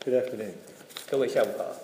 Good afternoon. 各位下午好。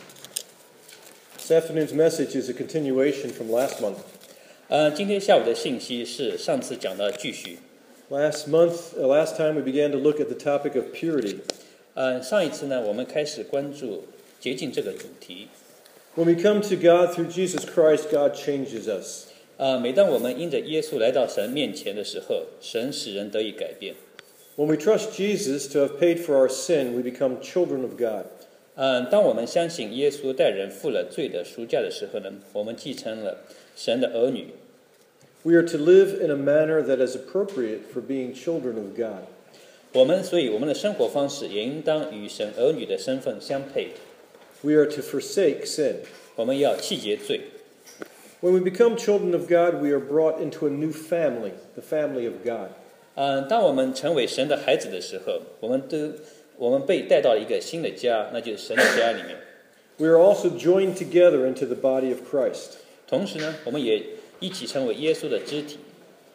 This afternoon's message is a continuation from last month. 今天下午的信息是上次讲的继续。 Last time we began to look at the topic of purity. 上一次呢，我们开始关注洁净这个主题。 When we come to God through Jesus Christ, God changes us. 每当我们因着耶稣来到神面前的时候，神使人得以改变。 When we trust Jesus to have paid for our sin, we become children of God. 当我们相信耶稣代人付了罪的赎价的时候呢，我们继承了神的儿女。 We are to live in a manner that is appropriate for being children of God. 所以我们的生活方式也应当与神儿女的身份相配。 We are to forsake sin. 我们要弃绝罪。 When we become children of God, we are brought into a new family, the family of God. 当我们成为神的孩子的时候，我们被带到了一个新的家，那就是神的家里面。 We are also joined together into the body of Christ. 同时呢，我们也一起成为耶稣的肢体。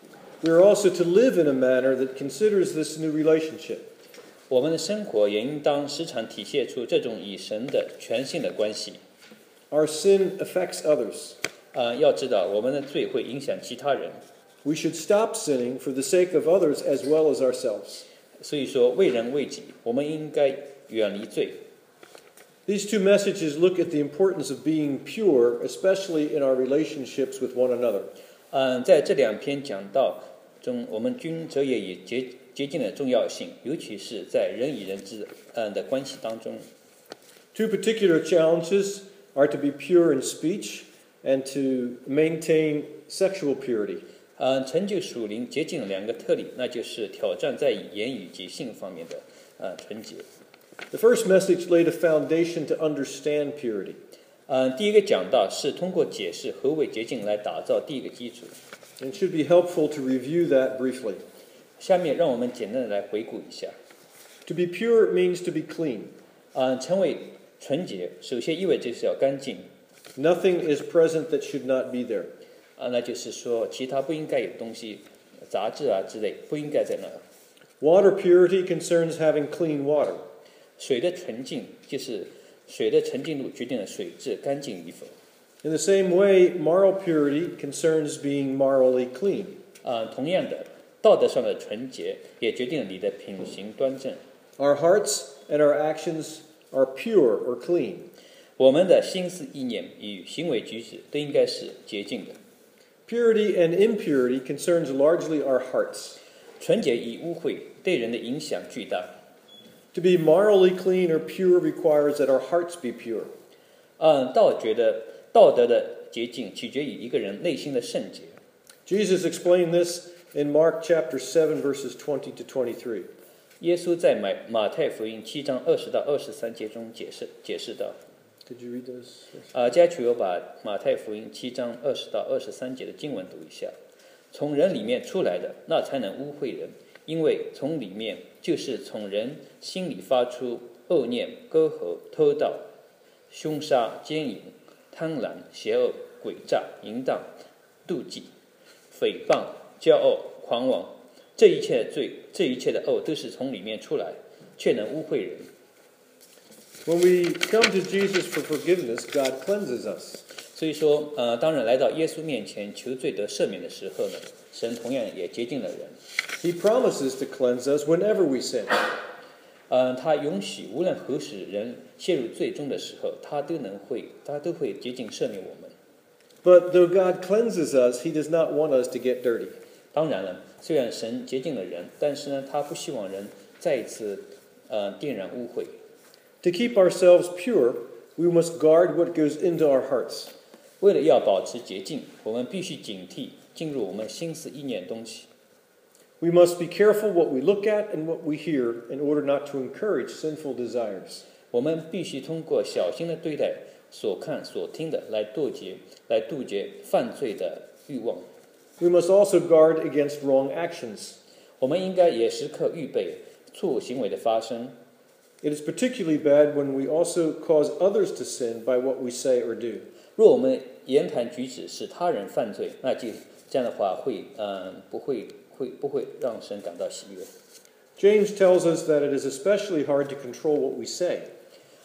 We are also to live in a manner that considers this new relationship. 我们的生活也应当时常体现出这种与神的全新的关系。 Our sin affects others. 要知道，我们的罪会影响其他人。 We should stop sinning for the sake of others as well as ourselves. 所以说，为人为己，我们应该远离罪。 These two messages look at the importance of being pure, especially in our relationships with one another. 在这两篇讲道中，我们均着眼于洁净的重要性，尤其是在人与人之的关系当中。 Two particular challenges are to be pure in speech and to maintain sexual purity. 成就属灵洁净的两个特例，那就是挑战在言语及性方面的纯洁。 The first message laid a foundation to understand purity. 第一个讲到是通过解释何为洁净来打造第一个基础。 It should be helpful to review that briefly. 下面让我们简单的来回顾一下。 To be pure means to be clean. 成为纯洁，首先意味着是要干净。 Nothing is present that should not be there. 那就是说，其他不应该有东西，杂质之类，不应该在那。 Water purity concerns having clean water. 水的纯净就是水的纯净度决定了水质干净与否。 In the same way, moral purity concerns being morally clean. 同样的，道德上的纯洁也决定了你的品行端正。 Our hearts and our actions are pure or clean. 我们的心思意念与行为举止都应该是洁净的。 Purity and impurity concerns largely our hearts. 纯洁与污秽对人的影响巨大。 To be morally clean or pure requires that our hearts be pure. 道德的洁净取决于一个人内心的圣洁。 Jesus explained this in Mark chapter 7 verses 20 to 23. 耶稣在马太福音7章20到23节中解释道。 Could you read those? 家曲我把马太福音7章20到23节的经文读一下。从人里面出来的，那才能污秽人，因为从里面就是从人心里发出恶念、割合、偷盗、凶杀、奸淫、贪婪、邪恶、诡诈、淫荡、妒忌、诽谤、骄傲、狂妄，这一切的罪，这一切的恶都是从里面出来，却能污秽人。 When we come to Jesus for forgiveness, God cleanses us. 所以说，当人来到耶稣面前求罪得赦免的时候呢，神同样也洁净了人。 He promises to cleanse us whenever we sin. 他允许无论何时人陷入罪中的时候，他都会洁净赦免我们。 But though God cleanses us, He does not want us to get dirty. 当然了，虽然神洁净了人，但是呢，他不希望人再一次玷染污秽。 To keep ourselves pure, we must guard what goes into our hearts. 为了要保持洁净，我们必须警惕进入我们心思意念的东西。 We must be careful what we look at and what we hear in order not to encourage sinful desires. 我们必须通过小心的对待所看所听的，来杜绝犯罪的欲望。 We must also guard against wrong actions. 我们应该也时刻预备错误行为的发生。 It is particularly bad when we also cause others to sin by what we say or do. 若我们言谈举止使他人犯罪，那就这样的话不会让神感到喜悦。 James tells us that it is especially hard to control what we say.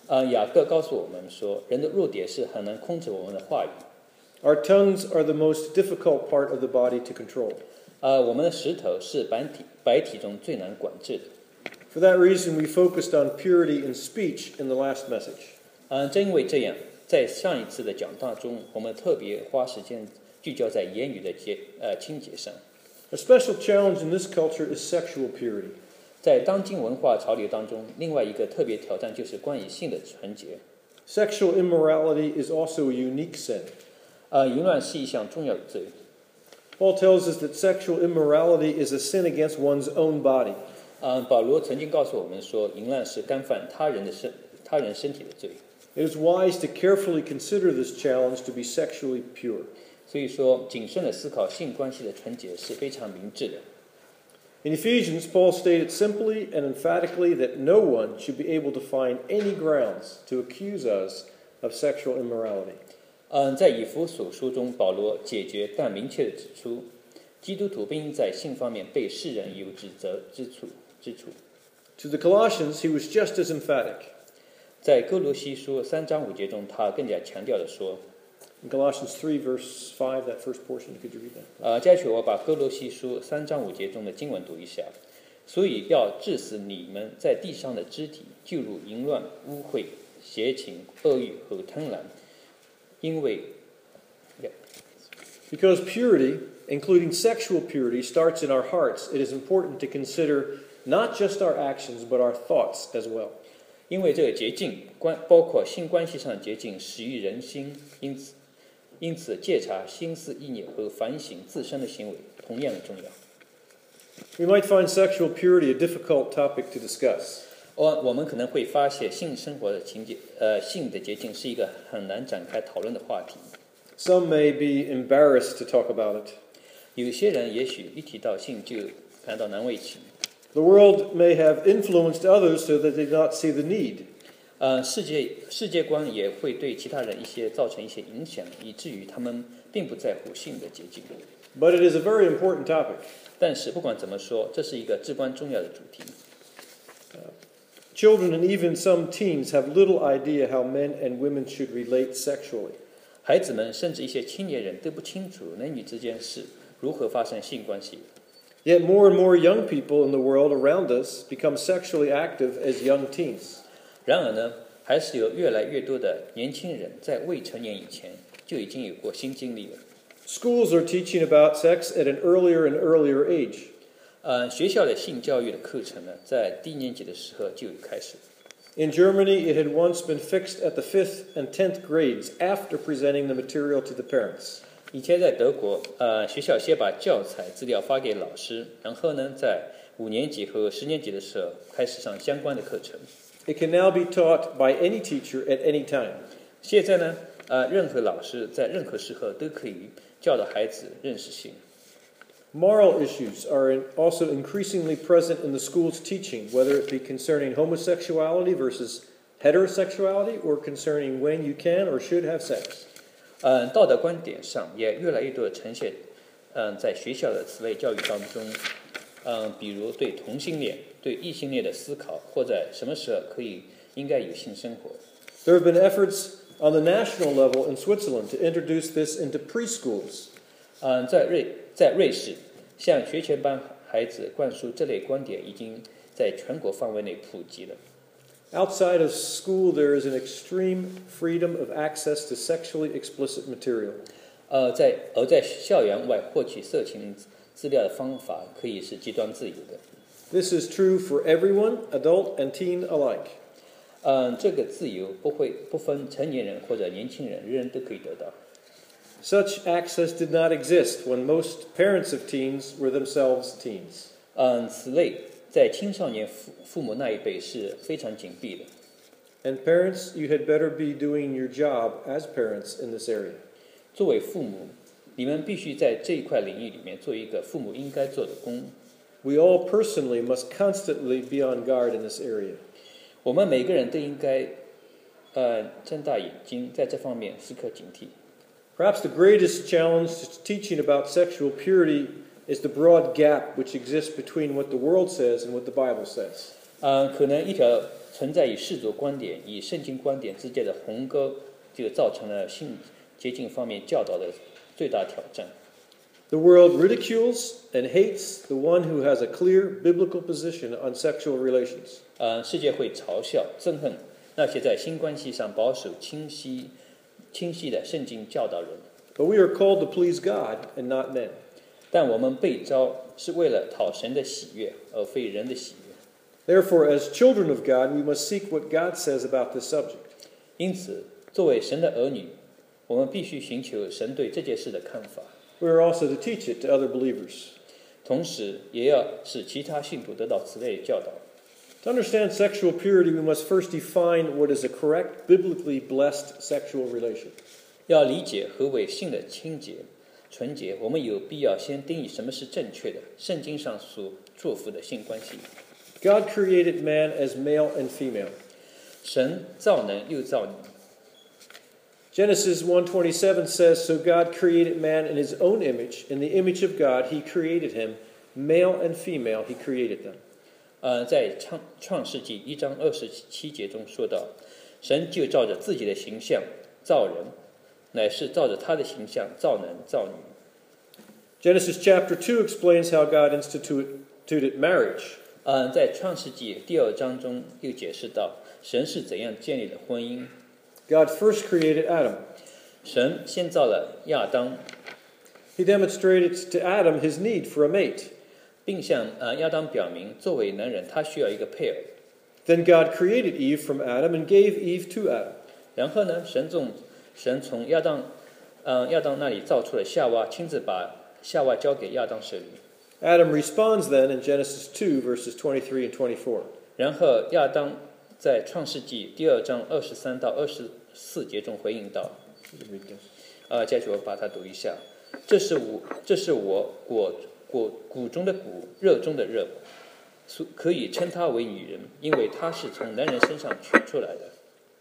雅各告诉我们说，人的弱点是很难控制我们的话语。 Our tongues are the most difficult part of the body to control. 我们的舌头是白体中最难管制的。 For that reason, we focused on purity in speech in the last message. 正因为这样，在上一次的讲道中，我们特别花时间聚焦在言语的清洁上。 A special challenge in this culture is sexual purity. 在当今文化潮流当中，另外一个特别挑战就是关于性的纯洁。 Sexual immorality is also a unique sin. 淫乱是一项重要的罪。 Paul tells us that sexual immorality is a sin against one's own body. 保罗曾经告诉我们说，淫乱是干犯他人身体的罪。 It is wise to carefully consider this challenge to be sexually pure. 所以说，谨慎的思考性关系的纯洁是非常明智的。 In Ephesians, Paul stated simply and emphatically that no one should be able to find any grounds to accuse us of sexual immorality. 在以弗所书中，保罗解决但明确地指出，基督徒不应在性方面被世人有指责之处。 To the Colossians, he was just as emphatic. 在哥罗西书3章5节中，他更加强调地说。 In Colossians 3, verse 5, that first portion, could you read that? 接下去我把哥罗西书3章5节中的经文读一下。所以要治死你们在地上的肢体，就如淫乱、污秽、邪情、恶欲和贪婪，因为 Because purity, including sexual purity, starts in our hearts, it is important to consider not just our actions, but our thoughts as well. 因为这个洁净包括性关系上的洁净，始于人心，因此戒察心思意念和反省自身的行为同样重要。 We might find sexual purity a difficult topic to discuss. 我们可能会发现性生活的性的洁净是一个很难展开讨论的话题。 Some may be embarrassed to talk about it. 有些人也许一提到性就感到难为情。 The world may have influenced others so that they do not see the need. 世界观也会对其他人造成一些影响，以至于他们并不在乎性的洁净。 But it is a very important topic. 但是不管怎么说，这是一个至关重要的主题。 Children and even some teens have little idea how men and women should relate sexually. 孩子们甚至一些青年人都不清楚男女之间是如何发生性关系。 Yet more and more young people in the world around us become sexually active as young teens. 然而呢，还是有越来越多的年轻人在未成年以前就已经有过性经历了。 Schools are teaching about sex at an earlier and earlier age. 学校的性教育的课程呢，在低年级的时候就有开始。 In Germany, it had once been fixed at the 5th and 10th grades after presenting the material to the parents. 以前在德国，学校先把教材资料发给老师，然后呢，在5年级和10年级的时候开始上相关的课程。 It can now be taught by any teacher at any time. 现在呢，任何老师在任何时候都可以教导孩子认识性。 Moral issues are also increasingly present in the school's teaching, whether it be concerning homosexuality versus heterosexuality or concerning when you can or should have sex. 道德观点上也越来越多的呈现，在学校的此类教育当中，比如对同性恋、对异性恋的思考，或者什么时候应该有性生活。 There have been efforts on the national level in Switzerland to introduce this into preschools. 在瑞士，向学前班孩子灌输这类观点已经在全国范围内普及了。 Outside of school, there is an extreme freedom of access to sexually explicit material. 在校园外获取色情资料的方法可以是极端自由的。 This is true for everyone, adult and teen alike. 这个自由不分成年人或者年轻人，人人都可以得到。 Such access did not exist when most parents of teens were themselves teens. 此类在青少年父母那一辈是非常紧闭的。 And parents, you had better be doing your job as parents in this area. 作为父母，你们必须在这一块领域里面做一个父母应该做的工。 We all personally must constantly be on guard in this area. 我们每个人都应该睁大眼睛，在这方面时刻警惕。 Perhaps the greatest challenge to teaching about sexual purity is the broad gap which exists between what the world says and what the Bible says. 可能一条存在于世俗观点与圣经观点之间的鸿沟，就造成了性洁净方面教导的最大挑战。 The world ridicules and hates the one who has a clear biblical position on sexual relations. 世界会嘲笑、憎恨那些在性关系上保守清晰的圣经教导人。 But we are called to please God and not men. 但我们被召是为了讨神的喜悦，而非人的喜悦。 Therefore, as children of God, we must seek what God says about this subject. 因此，作为神的儿女，我们必须寻求神对这件事的看法。 We are also to teach it to other believers. 同时，也要使其他信徒得到此类的教导。 To understand sexual purity, we must first define what is a correct, biblically blessed sexual relation. 要理解何为性的清洁、纯洁，我们有必要先定义什么是正确的、圣经上所祝福的性关系。 God created man as male and female. 神造男又造女。 Genesis 1:27 says, "So God created man in his own image. In the image of God, he created him. Male and female, he created them." 在创世纪1章27节中说到，神就照着自己的形象造人，乃是照着他的形象造男造女。 Genesis chapter 2 explains how God instituted marriage. 在创世纪第2章中又解释到，神是怎样建立的婚姻。 God first created Adam. 神先造了亚当， He demonstrated to Adam his need for a mate. 并向亚当表明，作为男人他需要一个配偶。 Then God created Eve from Adam and gave Eve to Adam. 然后呢，神从亚当那里造出了夏娃，亲自把夏娃交给亚当手里。 Adam responds then in Genesis 2 verses 23 and 24. 然后亚当在创世纪第2章23到24节中回应道：接着我把它读一下。这是我骨中的骨，肉中的肉，可以称她为女人，因为她是从男人身上取出来的。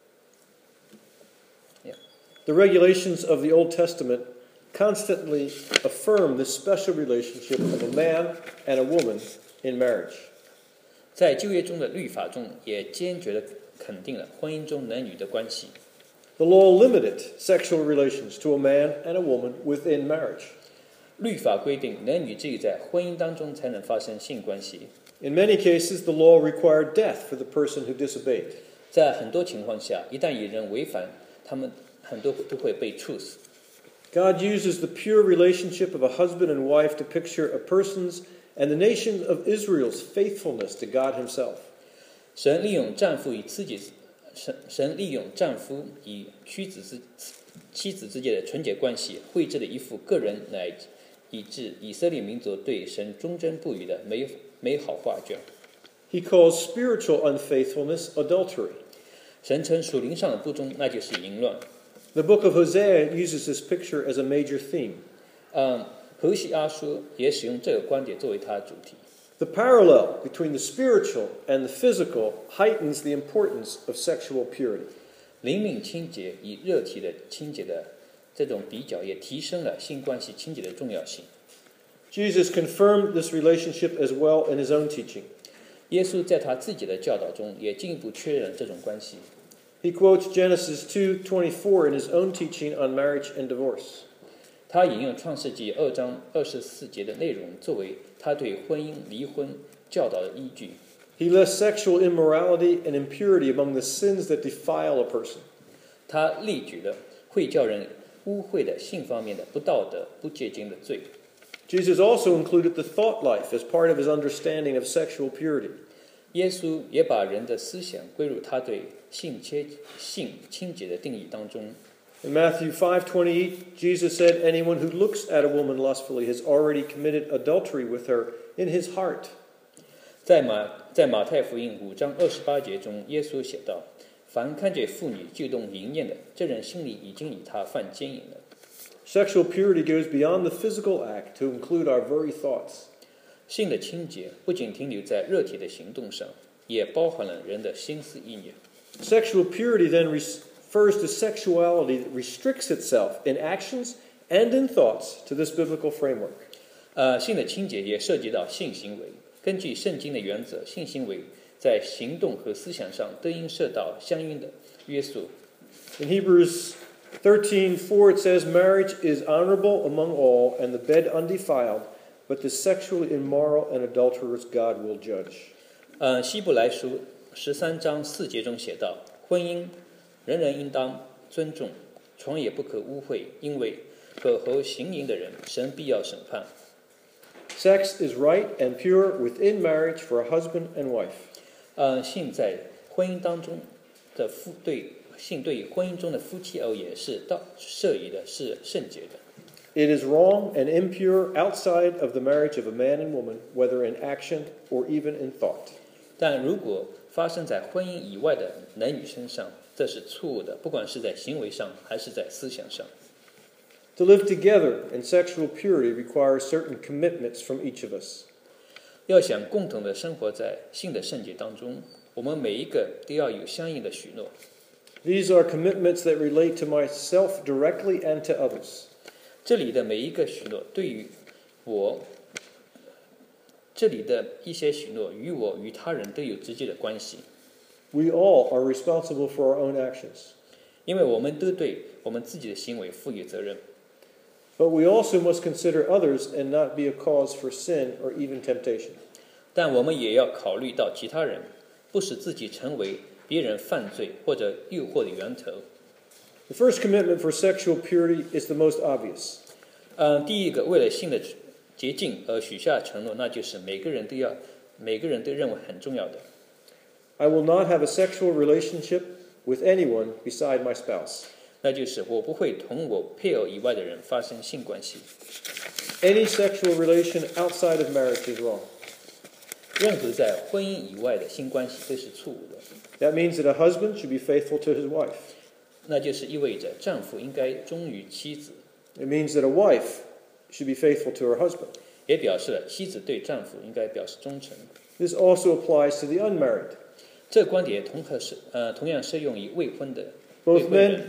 The regulations of the Old Testament constantly affirm this special relationship of a man and a woman in marriage. 在旧约中的律法中，也坚决地肯定了婚姻中男女的关系。 The law limited sexual relations to a man and a woman within marriage. 律法规定，男女只有在婚姻当中才能发生性关系。 In many cases, the law required death for the person who disobeyed. 在很多情况下，一旦有人违反，他们很多都会被处死。 God uses the pure relationship of a husband and wife to picture a person's and the nation of Israel's faithfulness to God himself. 神利用丈夫与妻子之间的纯洁关系，绘制了一幅个人乃至以色列民族对神忠贞不渝的美好画卷。 He calls spiritual unfaithfulness adultery. 神称属灵上的不忠，那就是淫乱。 The book of Hosea uses this picture as a major theme. 何西阿书也使用这个观点作为它的主题。 The parallel between the spiritual and the physical heightens the importance of sexual purity. 灵命清洁与肉体的清洁的这种比较，也提升了性关系清洁的重要性。 Jesus confirmed this relationship as well in his own teaching. 耶稣在他自己的教导中也进一步确认这种关系。 He quotes Genesis 2:24 in his own teaching on marriage and divorce. 他引用创世纪2章24节的内容作为他对婚姻离婚教导的依据。 He lists sexual immorality and impurity among the sins that defile a person. 他列举了会叫人污秽的性方面的不道德、不洁净的罪。 Jesus also included the thought life as part of his understanding of sexual purity. 耶稣也把人的思想归入他对性清洁的定义当中。 In Matthew 5:28, Jesus said, "Anyone who looks at a woman lustfully has already committed adultery with her in his heart." 在马太福音5章28节中，耶稣写道：凡看见妇女就动淫念的，这人心里已经与她犯奸淫了。 Sexual purity goes beyond the physical act to include our very thoughts. 性的清洁不仅停留在肉体的行动上，也包含了人的心思意念。 Sexual purity then refers to sexuality that restricts itself in actions and in thoughts to this biblical framework. 性的清洁也涉及到性行为。根据圣经的原则，性行为在行动和思想上都应受到相应的约束。 In Hebrews 13:4 it says, "Marriage is honorable among all, and the bed undefiled, but the sexually immoral and adulterous God will judge." 希伯来书13章4节中写道：婚姻人人应当尊重，床也不可污秽，因为可和行淫的人，神必要审判。 Sex is right and pure within marriage for a husband and wife. 性在婚姻当中的性对婚姻中的夫妻而言是摄于的，是圣洁的。 It is wrong and impure outside of the marriage of a man and woman, whether in action or even in thought. 但如果发生在婚姻以外的男女身上，这是错误的，不管是在行为上还是在思想上。 To live together in sexual purity requires certain commitments from each of us. 要想共同的生活在性的圣洁当中，我们每一个都要有相应的许诺。 These are commitments that relate to myself directly and to others. 这里的每一个许诺对于我，这里的一些许诺与我与他人都有直接的关系。 We all are responsible for our own actions. 因为我们都对我们自己的行为负有责任。 But we also must consider others and not be a cause for sin or even temptation. 但我们也要考虑到其他人，不使自己成为别人犯罪或者诱惑的源头。 The first commitment for sexual purity is the most obvious. 第一个为了性的洁净而许下承诺，那就是每个人都认为很重要的。 I will not have a sexual relationship with anyone beside my spouse. 那就是我不会同我配偶以外的人发生性关系。 Any sexual relation outside of marriage is wrong. 任何在婚姻以外的性关系都是错误的。 That means that a husband should be faithful to his wife. 那就是意味着丈夫应该忠于妻子。 It means that a wife should be faithful to her husband. 也表示了妻子对丈夫应该表示忠诚。 This also applies to the unmarried. 这个观点同样适用于未婚的。 Both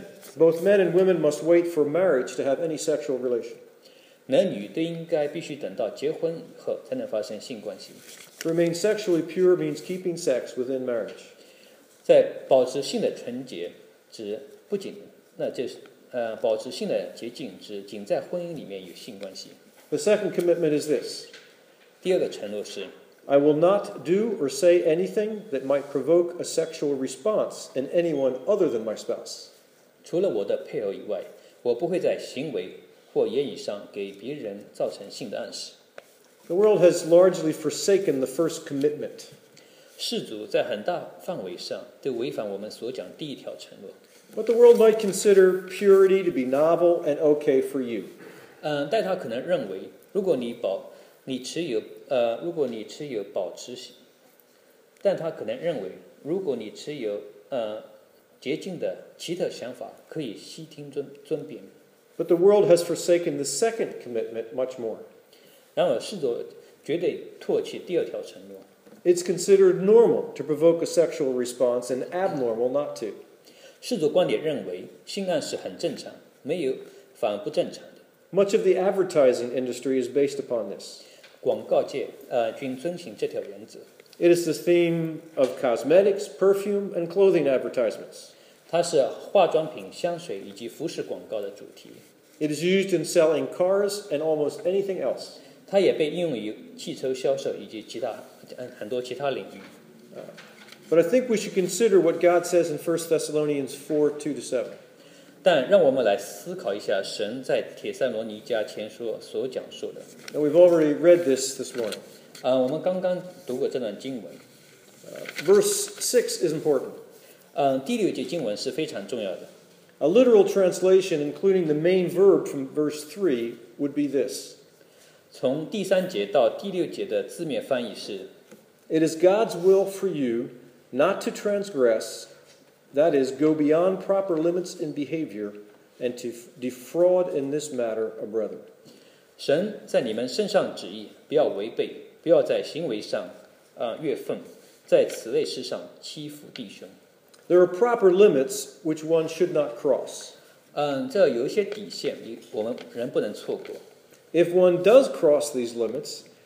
men and women must wait for marriage to have any sexual relation. 男女都应该必须等到结婚后才能发生性关系。 To remain sexually pure means keeping sex within marriage. 在保持性的纯洁，指不仅那就是保持性的洁净，指仅在婚姻里面有性关系。 The second commitment is this. 第二个承诺是 I will not do or say anything that might provoke a sexual response in anyone other than my spouse. 除了我的配偶以外，我不会在行为或言语上给别人造成性的暗示。 The world has largely forsaken the first commitment. 世俗在很大范围上都违反我们所讲第一条承诺。 But the world might consider purity to be novel and okay for you. 但他可能认为，如果你持有洁净的奇特想法，可以悉听尊便。 But the world has forsaken the second commitment much more. 然而，世俗绝对唾弃第二条承诺。 It's considered normal to provoke a sexual response and abnormal not to. 世俗观点认为，性暗示很正常，没有反而不正常的。 Much of the advertising industry is based upon this. 广告界均遵循这条原则。 It is the theme of cosmetics, perfume, and clothing advertisements. 它是化妆品、香水以及服饰广告的主题。 It is used in selling cars and almost anything else. 它也被应用于汽车销售以及很多其他领域。 But I think we should consider what God says in 1 Thessalonians 4:2-7. 但让我们来思考一下神在帖撒罗尼迦前书所讲述的。 Now we've already read this morning. 我们刚刚读过这段经文。 Verse 6 is important. 第6节经文是非常重要的。 A literal translation, including the main verb from verse 3, would be this. 从第3节到第6节的字面翻译是 It is God's will for you not to transgress, that is, go beyond proper limits in behavior, and to defraud in this matter a brother. 神在你们身上旨意，不要违背，不要在行为上越分，在此类事上欺负弟兄。 There are proper limits which one should not cross. 这有一些底线，我们人不能错过。 If one does cross these limits,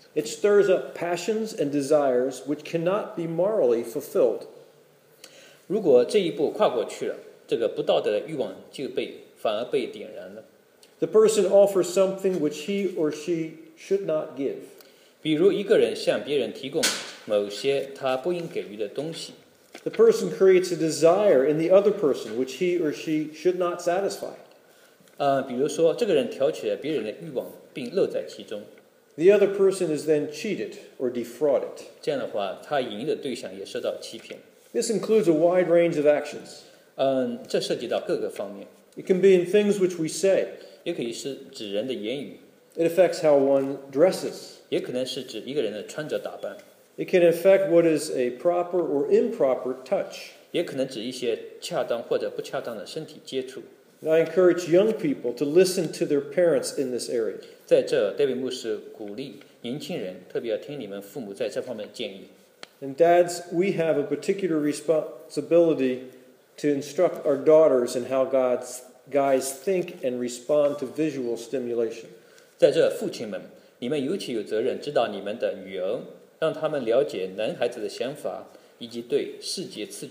It stirs up passions and desires which cannot be morally fulfilled. 如果这一步跨过去了，这个不道德的欲望反而被点燃了。 The person offers something which he or she should not give. 比如一个人向别人提供某些他不应给予的东西。 The person creates a desire in the other person which he or she should not satisfy. 比如说这个人挑起了别人的欲望，并乐在其中。 The other person is then cheated or defrauded. 这样的话，他引诱的对象也受到欺骗。 This includes a wide range of actions. 这涉及到各个方面。 It can be in things which we say. 也可以是指人的言语。 It affects how one dresses. 也可能是指一个人的穿着打扮。 It can affect what is a proper or improper touch. 也可能指一些恰当或者不恰当的身体接触。 And I encourage young people to listen to their parents in this area. 在这，戴维牧师鼓励年轻人，特别要听你们父母在这方面的建议。 And dads, we have a particular responsibility to instruct our daughters in how guys think and respond to visual stimulation. 在这，父亲们，你们尤其有责任指导你们的女儿，让他们了解男孩子的想法，以及对视觉刺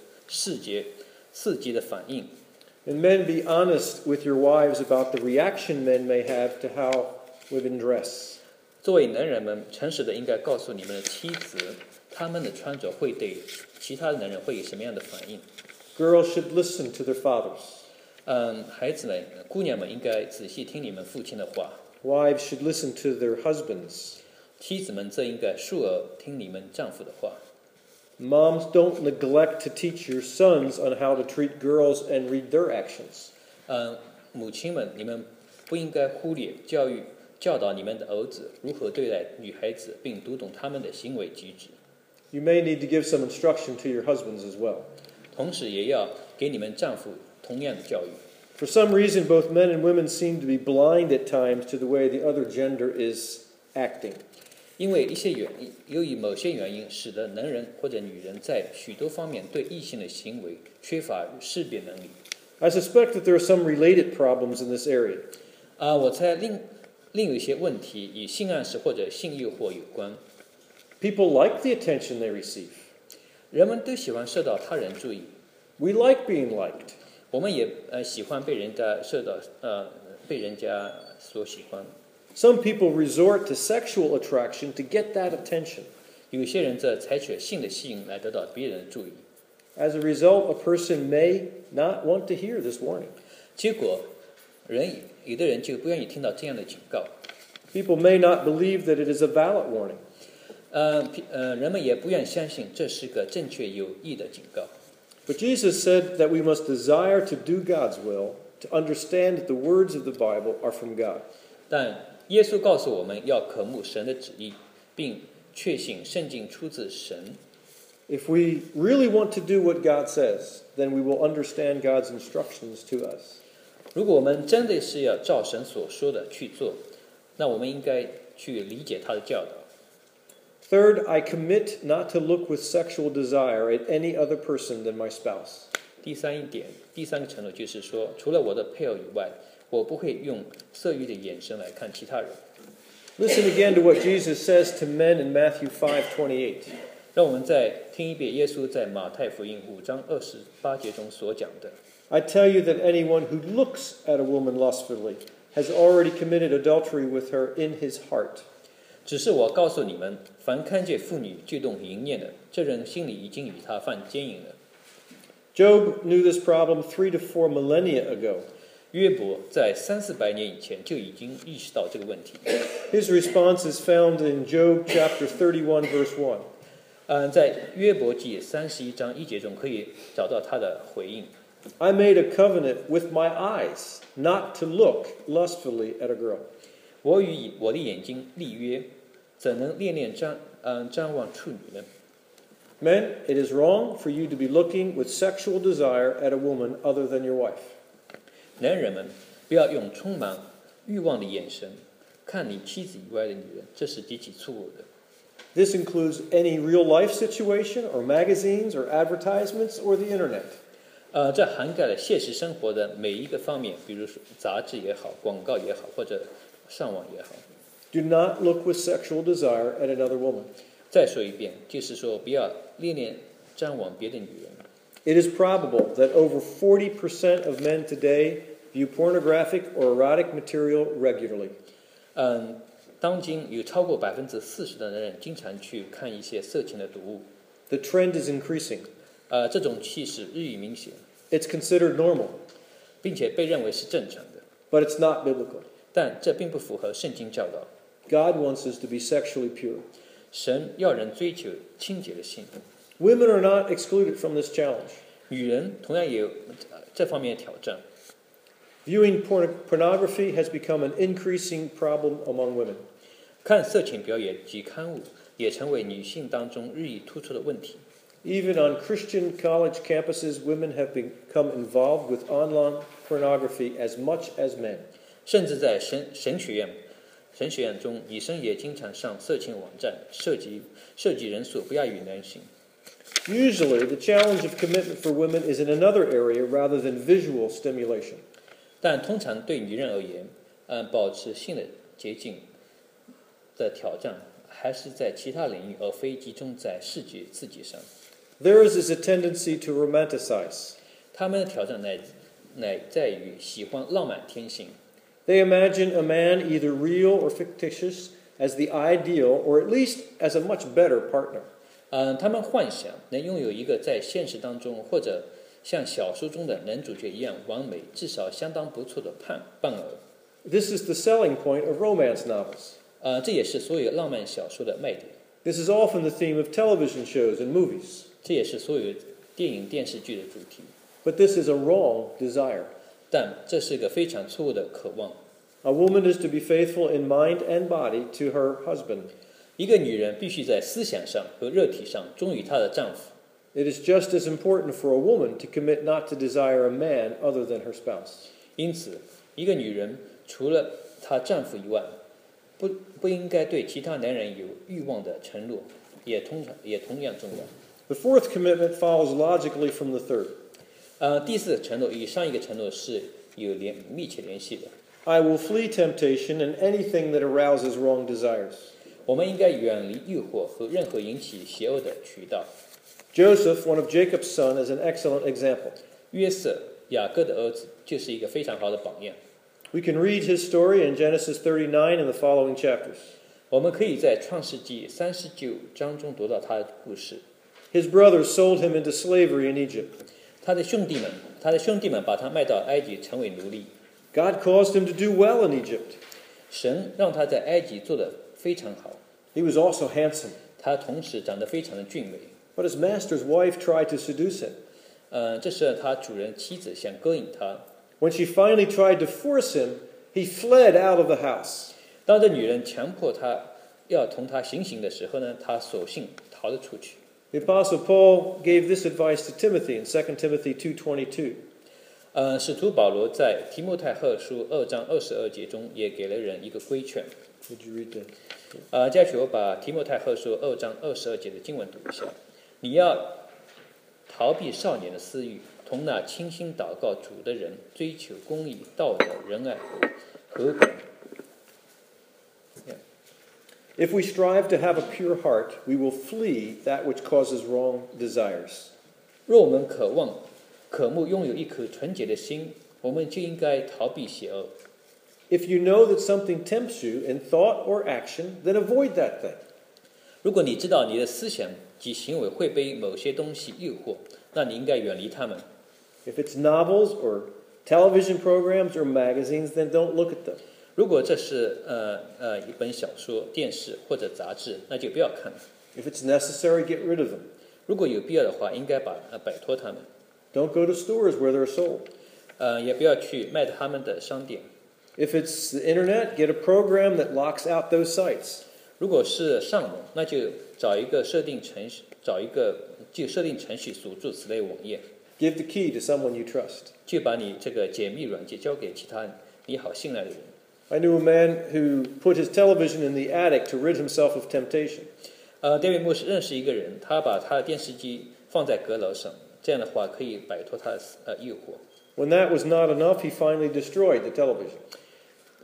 激的反应。 And men, be honest with your wives about the reaction men may have to how women dress. 作为男人们，诚实的应该告诉你们的妻子，他们的穿着会对其他的男人会有什么样的反应。 Girls should listen to their fathers. 孩子们、姑娘们应该仔细听你们父亲的话。 Wives should listen to their husbands. 妻子们则应该竖耳听你们丈夫的话。 Moms, don't neglect to teach your sons on how to treat girls and read their actions. 母亲们，你们不应该忽略教导你们的儿子如何对待女孩子，并读懂他们的行为举止。 You may need to give some instruction to your husbands as well. 同时也要给你们丈夫同样的教育。 For some reason, both men and women seem to be blind at times to the way the other gender is acting. 因为由于某些原因，使得男人或者女人在许多方面对异性的行为缺乏识别能力。 I suspect that there are some related problems in this area. 我猜另有一些问题与性暗示或者性诱惑有关。 People like the attention they receive. 人们都喜欢受到他人注意。 We like being liked. 我们也喜欢被人家所喜欢。 Some people resort to sexual attraction to get that attention. 有些人则采取性的吸引来得到别人的注意。 As a result, a person may not want to hear this warning. 结果，有的人就不愿意听到这样的警告。 People may not believe that it is a valid warning. 人们也不愿相信这是个正确有益的警告。 But Jesus said that we must desire to do God's will, to understand that the words of the Bible are from God. 但耶稣告诉我们要渴慕神的旨意，并确信圣经出自神。 If we really want to do what God says, then we will understand God's instructions to us. 如果我们真的是要照神所说的去做，那我们应该去理解他的教导。 Third, I commit not to look with sexual desire at any other person than my spouse. 第三个承诺就是说，除了我的配偶以外，我不会用色欲的眼神来看其他人。 Listen again to what Jesus says to men in Matthew 5:28. 让我们再听一遍耶稣在马太福音5章28节中所讲的。 I tell you that anyone who looks at a woman lustfully has already committed adultery with her in his heart. 只是我告诉你们，凡看见妇女就动淫念的，这人心里已经与她犯奸淫了。 Job knew this problem 3 to 4 millennia ago. 约伯在300-400年以前就已经意识到这个问题。 His response is found in Job chapter 31, verse 1. 在约伯记31章1节中可以找到他的回应。 I made a covenant with my eyes not to look lustfully at a girl. 我与我的眼睛立约，怎能恋恋瞻望处女呢？ Men, it is wrong for you to be looking with sexual desire at a woman other than your wife. 男人们，不要用充满欲望的眼神看你妻子以外的女人，这是极其错误的。 This includes any real-life situation or magazines or advertisements or the internet. 这涵盖了现实生活的每一个方面，比如说杂志也好，广告也好，或者上网也好。 Do not look with sexual desire at another woman. 再说一遍，就是说不要恋恋张望别的女人。 It is probable that over 40% of men today view pornographic or erotic material regularly. 当今有超过40%的人经常去看一些色情的读物。 The trend is increasing. 这种趋势日益明显， It's considered normal, 并且被认为是正常的， but it's not biblical. 但这并不符合圣经教导。 God wants us to be sexually pure. 神要人追求清洁的心， Women are not excluded from this challenge. 女人同样也有这方面的挑战。 Viewing pornography has become an increasing problem among women. 看色情表演及刊物也成为女性当中日益突出的问题。 Even on Christian college campuses, women have become involved with online pornography as much as men. 甚至在神学院中，女生也经常上色情网站，涉及人数不亚于男性。 Usually, the challenge of commitment for women is in another area rather than visual stimulation. 但通常对女人而言，保持性的洁净的挑战还是在其他领域，而非集中在视觉刺激上。 Theirs is a tendency to romanticize. 他们的挑战乃在于喜欢浪漫天性。 They imagine a man, either real or fictitious, as the ideal, or at least as a much better partner. 他们幻想能拥有一个在现实当中或者像小说中的男主角一样完美，至少相当不错的伴儿。 This is the selling point of romance novels. 这也是所有浪漫小说的卖点。 This is often the theme of television shows and movies. 这也是所有电影电视剧的主题。 But this is a wrong desire. 但这是一个非常错误的渴望。 A woman is to be faithful in mind and body to her husband. 一个女人必须在思想上和肉体上忠于她的丈夫。 It is just as important for a woman to commit not to desire a man other than her spouse. 因此，一个女人除了她丈夫以外，不应该对其他男人有欲望的承诺，也同样重要。 The fourth commitment follows logically from the third. 第四个承诺与上一个承诺是有密切联系的。 I will flee temptation and anything that arouses wrong desires. 我们应该远离诱惑和任何引起邪恶的渠道。 Joseph, one of Jacob's sons, is an excellent example. 约瑟，雅各的儿子，就是一个非常好的榜样。 We can read his story in Genesis 39 and the following chapters. 我们可以在创世纪39章中读到他的故事。 His brothers sold him into slavery in Egypt. 他的兄弟们把他卖到埃及，成为奴隶。 God caused him to do well in Egypt. 神让他在埃及做得非常好。 He was also handsome. 他同时长得非常的俊美。 But his master's wife tried to seduce him. 这时他主人妻子想勾引他。 When she finally tried to force him, he fled out of the house. 当这女人强迫他要同他行刑的时候呢，他索性逃了出去。 The Apostle Paul gave this advice to Timothy in 2 Timothy 2:22. 使徒保罗在提摩太后书2章22节中也给了人一个规劝。 Would you read that? 接下去我把提摩太后书2章22节的经文读一下。你要逃避少年的私欲，同那倾心祷告主的人追求公义、道德、仁爱、和平。 If we strive to have a pure heart, we will flee that which causes wrong desires. 若我们渴慕拥有一颗纯洁的心，我们就应该逃避邪恶。 If you know that something tempts you in thought or action, then avoid that thing. 如果你知道你的思想及行为会被某些东西诱惑，那你应该远离它们。 If it's novels or television programs or magazines, then don't look at them. 如果这是一本小说、电视或者杂志，那就不要看了。 If it's necessary, get rid of them. 如果有必要的话，应该摆脱它们。 Don't go to stores where they're sold. 也不要去卖他们的商店。 If it's the internet, get a program that locks out those sites. 如果是上网，那就找一个设定程序锁住此类网页。 Give the key to someone you trust. 就把你这个解密软件交给其他你好信赖的人。 I knew a man who put his television in the attic to rid himself of temptation. David 牧师认识一个人，他把他的电视机放在阁楼上，这样的话可以摆脱他的诱惑。 When that was not enough, he finally destroyed the television.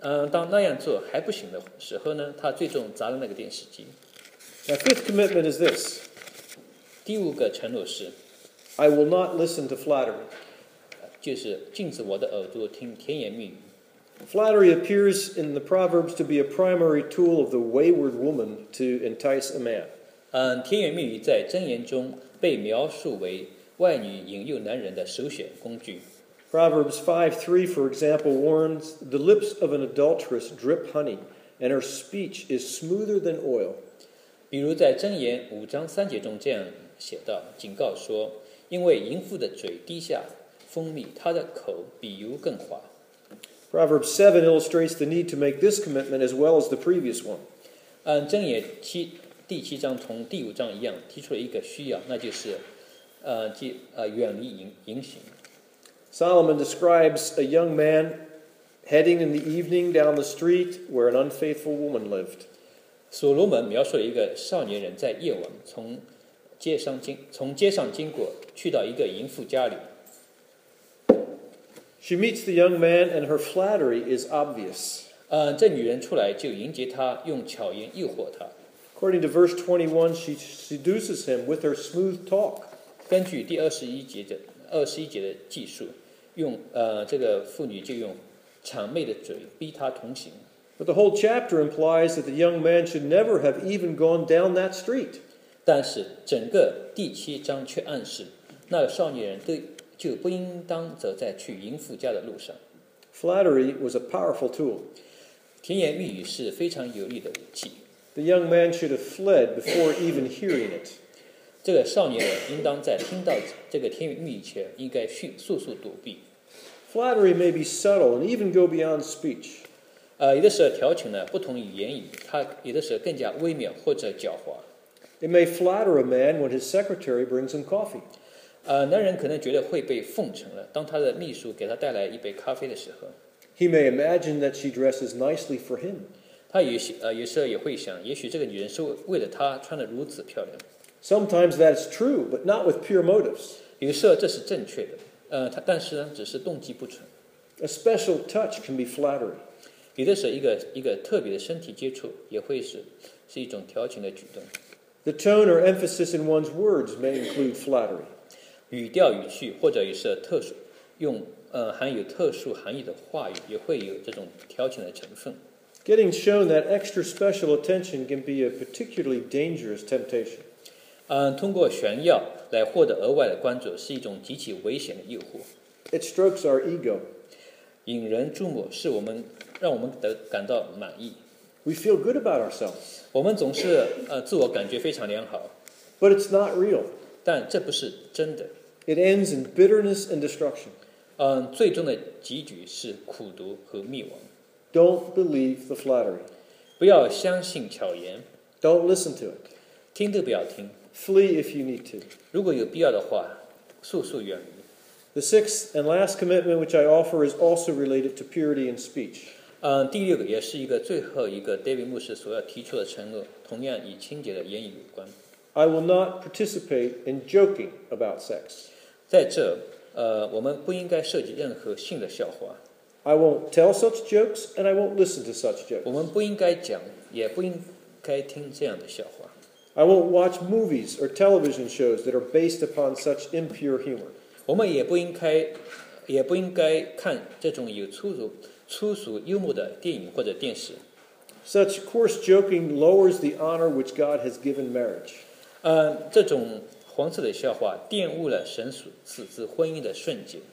当那样做还不行的时候呢，他最终砸了那个电视机。 Now, fifth commitment is this: 第5个承诺是， I will not listen to flattery. 就是禁止我的耳朵听甜言蜜语。 Flattery appears in the Proverbs to be a primary tool of the wayward woman to entice a man. 甜言蜜语在箴言中被描述为外女引诱男人的首选工具。 Proverbs 5:3, for example, warns, "The lips of an adulteress drip honey, and her speech is smoother than oil." 比如在箴言5章3节中这样写道，警告说，因为淫妇的嘴滴下蜂蜜，她的口比油更滑。 Proverbs 7 illustrates the need to make this commitment as well as the previous one. 箴言第7章同第5章一样，提出了一个需要，那就是远离淫行。 Solomon describes a young man heading in the evening down the street where an unfaithful woman lived. 所罗门描述了一个少年人在夜晚从街上经过，去到一个淫妇家里。 She meets the young man, and her flattery is obvious. 这女人出来就迎接他，用巧言诱惑他。 According to verse 21, she seduces him with her smooth talk. 根据第21节的记述，这个妇女就用谄媚的嘴逼他同行。 But the whole chapter implies that the young man should never have even gone down that street. 但是整个第7章却暗示，那个少年人就不应当走在去淫妇家的路上。 Flattery was a powerful tool. 甜言蜜语是非常有力的武器。 The young man should have fled before even hearing it. 这个少年人应当在听到这个甜言蜜语前，应该速速躲避。 Flattery may be subtle and even go beyond speech. 有的时候调情呢不同于言语，它有的时候更加微妙或者狡猾。 It may flatter a man when his secretary brings him coffee. 男人可能觉得会被奉承了，当他的秘书给他带来一杯咖啡的时候， He may imagine that she dresses nicely for him. 他有时候也会想，也许这个女人是为了他穿得如此漂亮。 Sometimes that's true, but not with pure motives. 有时候这是正确的，但是呢，只是动机不纯。 A special touch can be flattery. 有的时候一个特别的身体接触也会是一种调情的举动。 The tone or emphasis in one's words may include flattery. 语调语气或者有时候含有特殊含义的话语也会有这种调情的成分。 Getting shown that extra special attention can be a particularly dangerous temptation. 通过炫耀来获得额外的关注是一种极其危险的诱惑。 It strokes our ego. 引人注目是让我们感到满意。 We feel good about ourselves. 我们总是自我感觉非常良好， But it's not real. 但这不是真的。 It ends in bitterness and destruction. 最终的结局是苦毒和灭亡。 Don't believe the flattery. 不要相信巧言， Don't listen to it. 听都不要听。 Flee if you need to. 如果有必要的话，速速远离。 The sixth and last commitment which I offer is also related to purity in speech. 第6个也是最后一个 David 牧师所要提出的承诺，同样与清洁的言语有关。 I will not participate in joking about sex. 在这，我们不应该设计任何性的笑话。 I won't tell such jokes, and I won't listen to such 我 jokes. 们不应该讲，也不应该听这样的笑话。 I won't watch movies or television shows that are based upon such impure humor. 我们也不应该看这种有粗俗幽默的电影或者电视。 Such coarse joking lowers the honor which God has given marriage. 这种黄色的笑话玷污了神所赐之婚姻的圣洁。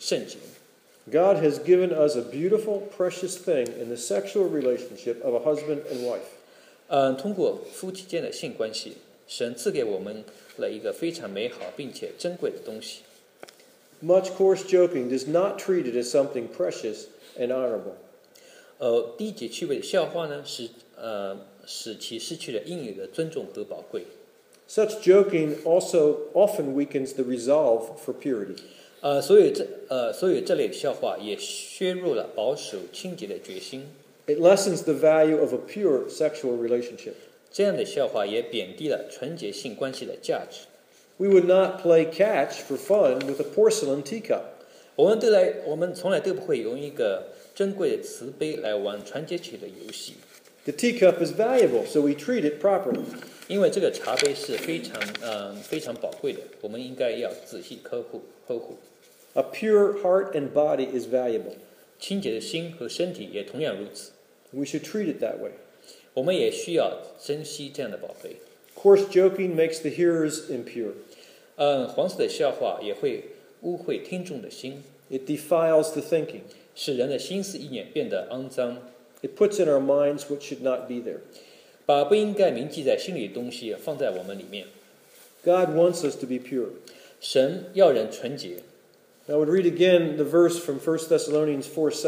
God has given us a beautiful, precious thing in the sexual relationship of a husband and wife. 通过夫妻间的性关系，神赐给我们了一个非常美好并且珍贵的东西。 Much coarse joking does not treat it as something precious and honorable. 低级趣味的笑话呢，使其失去了应有的尊重和宝贵。 Such joking also often weakens the resolve for purity. 所以这类的笑话也削弱了保守清洁的决心。 It lessens the value of a pure sexual relationship. 这样的笑话也贬低了纯洁性关系的价值。 We would not play catch for fun with a porcelain teacup. 我们从来都不会用一个珍贵的瓷杯来玩传接球的游戏。 The teacup is valuable, so we treat it properly. 因为这个茶杯是非常宝贵的，我们应该要仔细呵护。 A pure heart and body is valuable. 清洁的心和身体也同样如此， We should treat it that way. 我们也需要珍惜这样的宝贝。 Coarse joking makes the hearers impure. 黄色的笑话也会污秽听众的心， It defiles the thinking. 使人的心思意念变得肮脏， It puts in our minds what should not be there. 把不应该铭记在心里的东西放在我们里面。 God wants us to be pure. 神要人纯洁。 I would read again the verse from 1 Thessalonians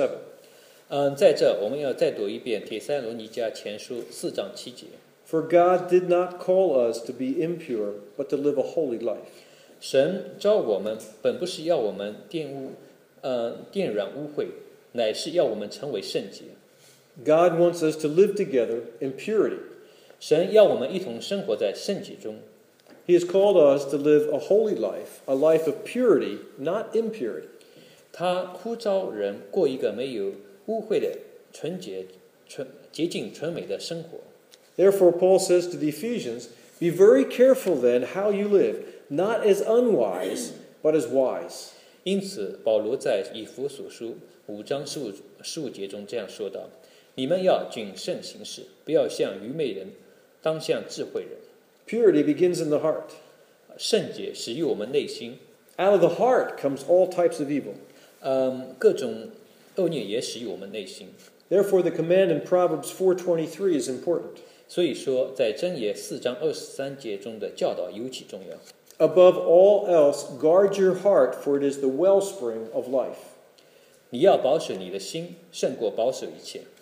4:7. 在这我们要再读一遍帖撒罗尼迦前书4章7节。 For God did not call us to be impure, but to live a holy life. 神召我们本不是要我们玷染污秽，乃是要我们成为圣洁。 God wants us to live together in purity. 神要我们一同生活在圣洁中。 He has called us to live a holy life, a life of purity, not impurity. 他呼召人过一个没有污秽的纯洁、洁净、纯美的生活。 Therefore, Paul says to the Ephesians, be very careful then how you live, not as unwise, but as wise. 因此，保罗在以弗所书5章15节中这样说道：“你们要谨慎行事，不要像愚昧人，当像智慧人。” Purity begins in the heart. 圣洁始于我们内心， Out of the heart comes all types of evil. 各种恶孽也始于我们内心。 Therefore, the command in Proverbs 4:23 is important. 所以说，在箴言4章23节中的教导尤其重要。 Above all else, guard your heart, for it is the wellspring of life. 你要保守你的心，胜过保守一切。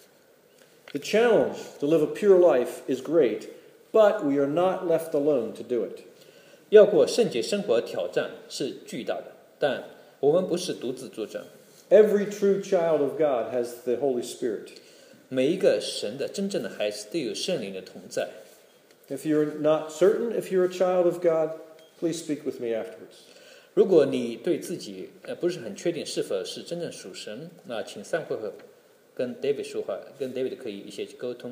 The challenge to live a pure life is great, but we are not left alone to do it. 要过圣洁生活的挑战是巨大的，但我们不是独自作战。 Every true child of God has the Holy Spirit. 每一个神的真正的孩子都有圣灵的同在。 If you're not certain if you're a child of God, please speak with me afterwards. 如果你对自己不是很确定是否是真正属神，那请散会后跟 David 说话，跟 David 可以一起沟通。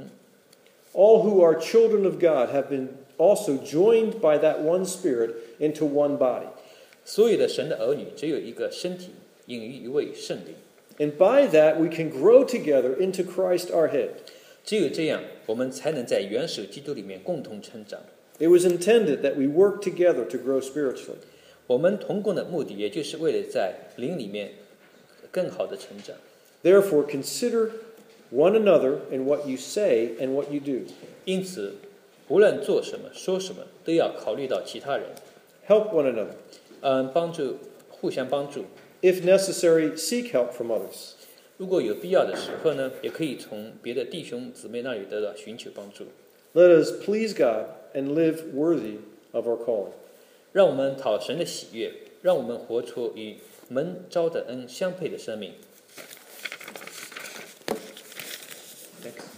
All who are children of God have been also joined by that one Spirit into one body. 所有的神的儿女只有一个身体，隐于一位圣灵。 And by that we can grow together into Christ our head. 只有这样，我们才能在元首基督里面共同成长。 It was intended that we work together to grow spiritually. 我们同工的目的，也就是为了在灵里面更好的成长。 Therefore, consider one another in what you say and what you do. 因此，无论做什么、说什么，都要考虑到其他人， Help one another. 互相帮助。 If necessary, seek help from others. 如果有必要的时候呢，也可以从别的弟兄姊妹那里得到寻求帮助。 Let us please God and live worthy of our calling. 让我们讨神的喜悦，让我们活出与蒙召的恩相配的生命。 Thanks.